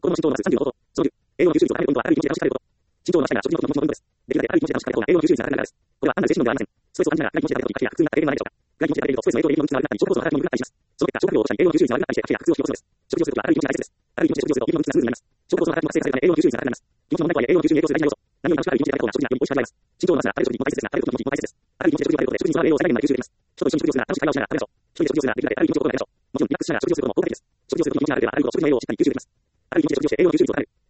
子供の身長の数30のこと。その10、栄養の吸収率を高めるポイントは、ある一日で楽しくなること。身長の間違いが食事のポイントです。できるだけある一日で楽しくなることが栄養の吸収率につながるからです。これは単なる精神論ではありません。ストレスを感じながら、外気持ちで食べると、苦痛になった経験はないでしょうか。外気持ちで食べると、ストレスの影響で胃の動きが悪くなったり、消化酵素が体に鈍くなったりします。その結果、消化不良をしたり、栄養の吸収率が悪くなったりして、苦痛が活動を引き起こすのです。食事をすることはある一日で大切です。ある一日で食事をすると、胃の動きがスムーズになります。消化酵素が体に活性化されるため、栄養の吸収率が高くなります。気持ちの問題とはいえ、栄養の吸収に影響する大事な要素。何より楽しくある一日で食べた方が食事がより美味しく味わえます。身長の長さが食べる食事も大切ですが、食べることの気持ちも大切です。ある一日で食事を食べることで、食事に使う栄養を最大限まで吸収できます。人と一緒に食事をするなら楽しく会話をしながら食べましょう。一人で食事をするならできるだけある一日を心がけましょう。もちろんリラックスしながら食事をすることも効果的です。食事をすることに気持ちがある程度あるほど食事の栄養をしっかり吸収できます。ある一日で食事をして栄養の吸収率を高める。